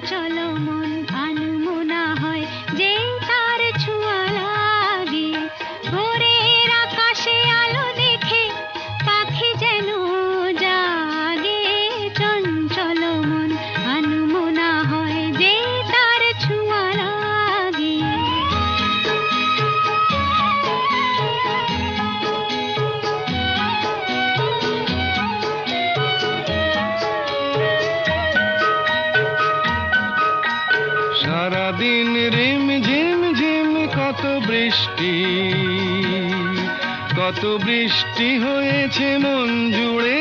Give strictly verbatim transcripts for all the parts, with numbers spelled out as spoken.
চঞ্চল মন আনমনা হয় যে তার ছোঁয়া লাগে। ভোরের আকাশে আলো দেখে পাখি যেন জাগে। চঞ্চল মন আনমনা হয় যে তার ছোঁয়া লাগে। সারাদিন রিম ঝিম ঝিম কত বৃষ্টি, কত বৃষ্টি হয়েছে মন জুড়ে।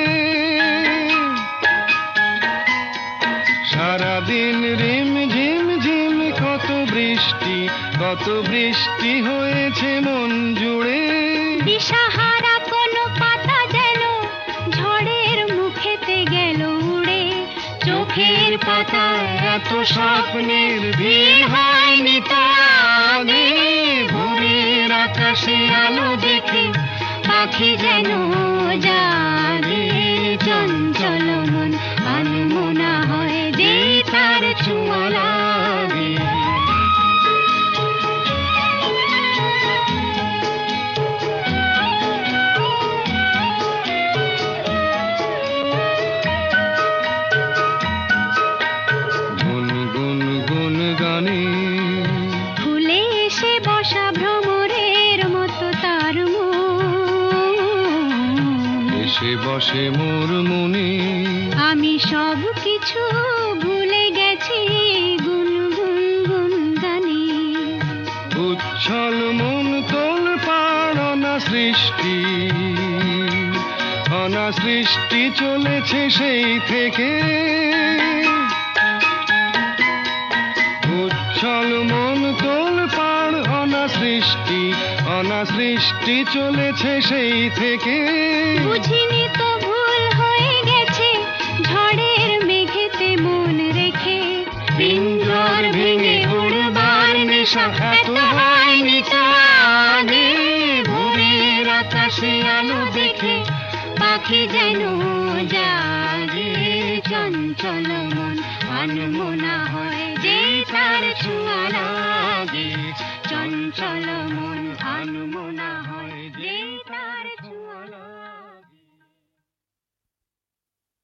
সারাদিন রিম ঝিম ঝিম কত বৃষ্টি, কত বৃষ্টি হয়েছে মন জুড়ে। দিশাহারা কোনো পাতা যেন ঝড়ের মুখেতে গেল উড়ে। চোখের পাতায় এত স্বপ্নের ভিড় হয়নি তো আগে। ভোরের আকাশে আলো দেখে পাখি যেন জাগে। চঞ্চল মন আনমনা হয় যে তার ছোঁয়া লাগে। গুনগুন গুন গানে ফুলে এসে বসা ভ্রমরের মতো তার মন। এসে বসে মোর মনে। আমি সব কিছু ভুলে গেছি গুনগুন গুন গানে। উচ্ছল মন তোল পাড় অনা সৃষ্টি, অনা সৃষ্টি চলেছে সেই থেকে। উচ্ছল মন তোল পাড় অনা সৃষ্টি, অনা সৃষ্টি চলেছে সেই থেকে। বুঝিনি তো ভুল হয়ে গেছে ঝড়ের মেঘেতে মন রেখে। পিঞ্জর ভেঙে উড়বার নেশা এত হয়নি তো আগে। ভোরের আকাশে আলো দেখে পাখি যেন জাগে। চঞ্চল মন আনমনা হয় যে তার ছোঁয়া লাগে। চঞ্চল মন আনমনা হয়।